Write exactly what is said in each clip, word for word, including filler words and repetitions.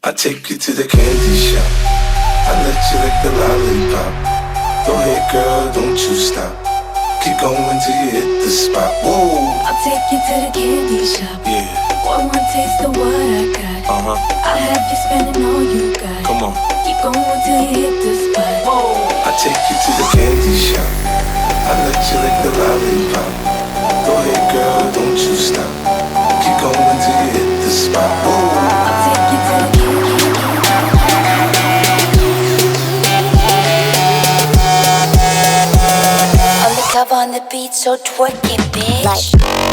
I take you to the candy shop. I let you lick the lollipop. Go ahead, girl, don't you stop. Keep going till you hit the spot. Whoa. I'll take you to the candy shop. Yeah. One more taste of what I got. Uh-huh. I'll have you spending all you got. Come on. Keep going till you hit the spot. Whoa. I take you to the candy shop. I let you lick the lollipop. Go ahead, girl, don't you stop. Keep going till you hit the spot. Whoa. I'll take you to the candy shop. Love on the beat, so twerk it, bitch. Like.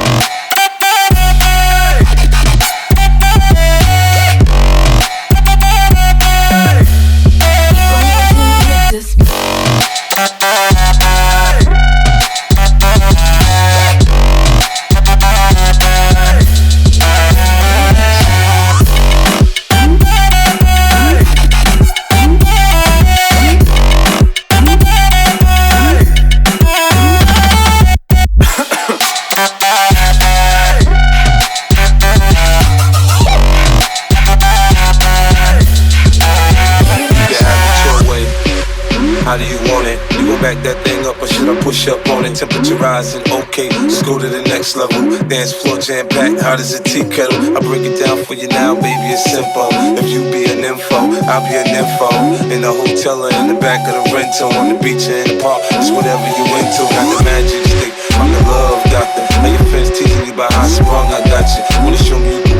How do you want it? You gon' back that thing up or should I push up on it? Temperature rising, okay, let's go to the next level. Dance floor jam packed, hot as a tea kettle. I break it down for you now, baby, it's simple. If you be an info, I'll be an info. In the hotel or in the back of the rental, on the beach or in the park, it's whatever you into. Got the magic stick, I'm the love doctor. Now your friends teasing you about how sprung I got you. Wanna show me you